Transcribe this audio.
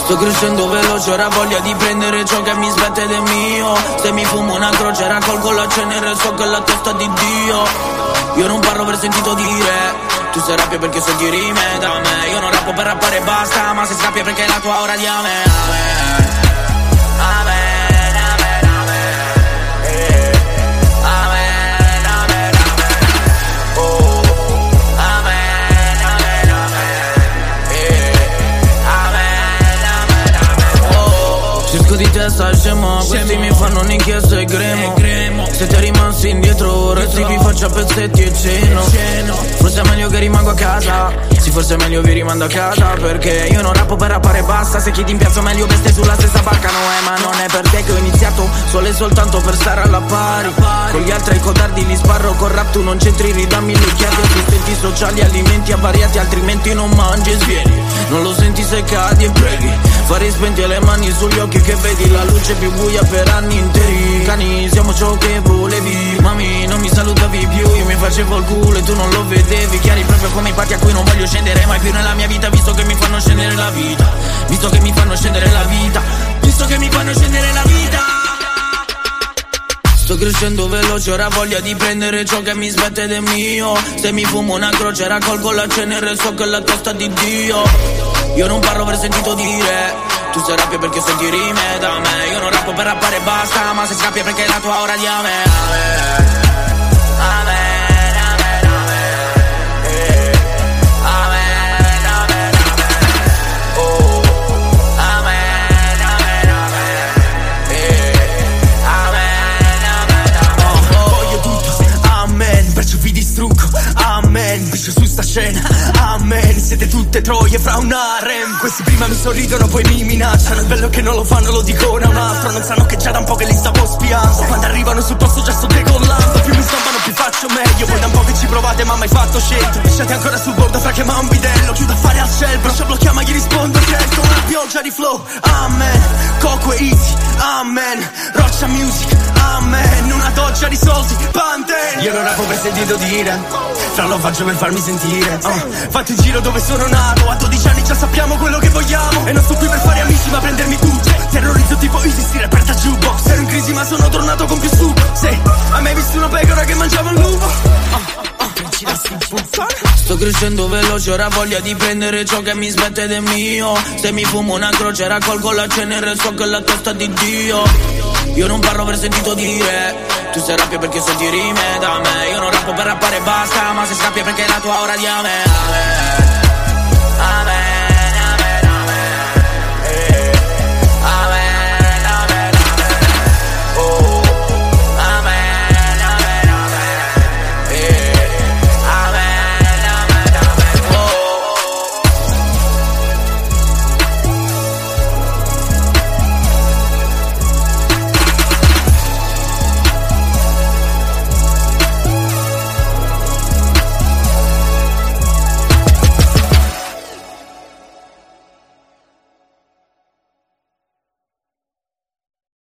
Sto crescendo veloce, ora voglia di prendere ciò che mi spetta ed è mio. Se mi fumo una croce, raccolgo la cenere, so che è la testa di Dio. Io non parlo per sentito dire, tu sei rappio perché senti rime da me. Io non rappo per rappare e basta, ma se scappi è perché è la tua ora di amen. Amen. Cerco di testa scemo, questi mi fanno un'inchiesta e gremo. Siete rimasti indietro, resti vi faccio a pezzetti e ceno. Forse è meglio che rimango a casa, sì forse è meglio vi rimando a casa. Perché io non rappo per rappare e basta, se chi ti impiazza meglio veste sulla stessa barca. No ma non è per te che ho iniziato, solo e soltanto per stare alla pari. Con gli altri ai codardi li sparro, con rap tu non c'entri, ridammi le occhiate. Assistenti sociali, alimenti avariati, altrimenti non mangi e svieni. Non lo senti se cadi e preghi, fari spenti e le mani sugli occhi che vedi la luce più buia per anni interi. Cani siamo ciò che volevi, mami non mi salutavi più, io mi facevo il culo e tu non lo vedevi. Chiari proprio come i patti a cui non voglio scendere mai più nella mia vita, visto che mi fanno scendere la vita, visto che mi fanno scendere la vita, visto che mi fanno scendere la vita. Sto crescendo veloce, ora voglia di prendere ciò che mi spetta ed è mio. Se mi fumo una croce, raccolgo la cenere, so che è la testa di Dio. Io non parlo per sentito dire, tu sei rappio perché senti rime da me. Io non rappo per rappare e basta, ma se scappi è perché è la tua ora di amen. Amen. Amen, bicio su sta scena, amen. Siete tutte troie fra un harem. Questi prima mi sorridono, poi mi minacciano. È bello che non lo fanno, lo dicono a un altro. Non sanno che già da un po' che li stavo spiando. Quando arrivano sul posto già sto decollando. Più mi stoppano più faccio meglio. Voi da un po' che ci provate ma mai fatto scelta. Lasciate ancora sul bordo fra che ma un bidello. Chiudo a fare al cielo, braccia blocchiamo ma gli rispondo certo. Una pioggia di flow, amen. Coco e easy, amen. Roccia music, amen. Una doccia di soldi, Pantene. Io non rappo per sentito dire, fra lo faccio per farmi sentire. Fate il giro dove sono nato. A 12 anni già sappiamo quello che vogliamo. E non sto qui per fare amici ma prendermi tutte. Terrorizzo tipo Easy, si reperta jukebox. Ero in crisi ma sono tornato con più succo. Sì, a me hai visto una pecora che mangiava un lupo. Sto crescendo veloce, ora voglia di prendere ciò che mi spetta ed è mio. Se mi fumo una croce, raccolgo la cenere, so che è la testa di Dio. Io non parlo per sentito dire, tu sei rappio perché senti rime da me. Io non rappo per rappare e basta, ma se scappi è perché è la tua ora di amen.